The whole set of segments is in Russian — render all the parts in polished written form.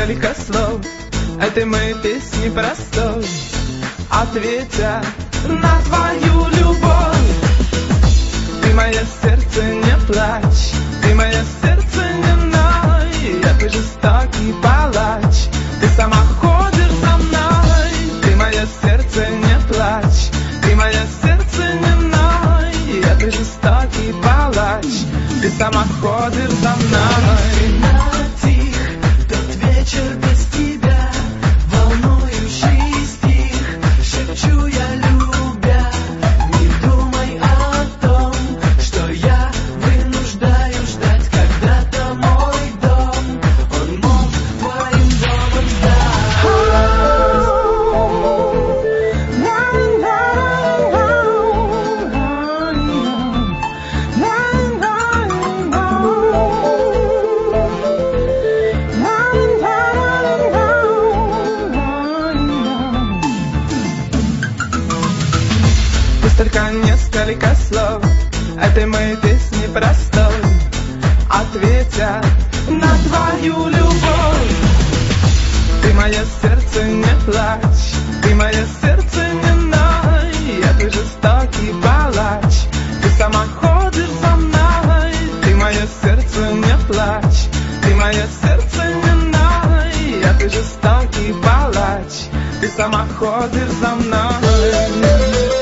несколько слов этой моей песни простой, ответя на твою любовь. Ты мое сердце, не плачь, ты мое сердце, не ной. Я твой жестокий палач, ты сама ходишь за мной. Ты мое сердце, не плачь, ты мое сердце, не ной. Я твой жестокий палач, ты сама ходишь за мной. Натих тот вечер без тебя, волнующий стих, шепчу я, любя. Не думай о том, что я вынуждаю ждать когда-то мой дом. Он мог твоим домом Только несколько слов этой моей песни простой, ответя на твою любовь. Ты мое сердце, не плачь, ты мое сердце, не ной. Я твой жестокий палач, ты сама ходишь за мной. Ты мое сердце, не плачь, ты мое сердце, не ной. Я твой жестокий палач, ты сама ходишь за мной.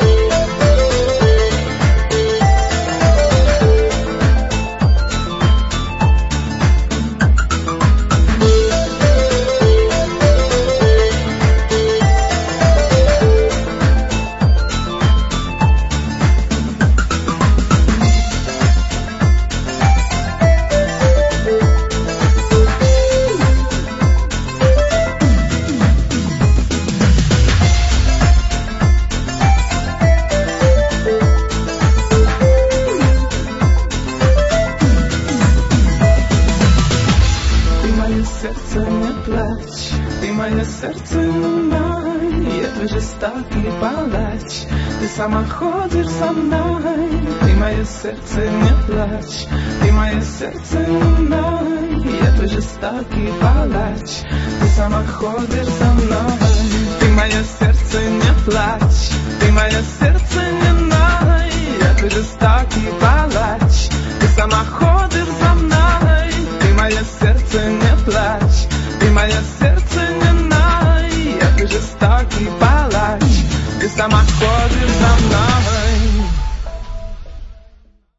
Сердце, не плачь, ты мое сердце, не ной. Я твой жестокий палач, ты сама ходишь со мной. Ты мое сердце, не плачь, ты мое сердце, не ной. Я твой жестокий палач, ты сама ходишь со мной. Ты мое сердце, не плачь, ты мое сердце, не ной. Я твой жестокий палач, ты сама ходишь.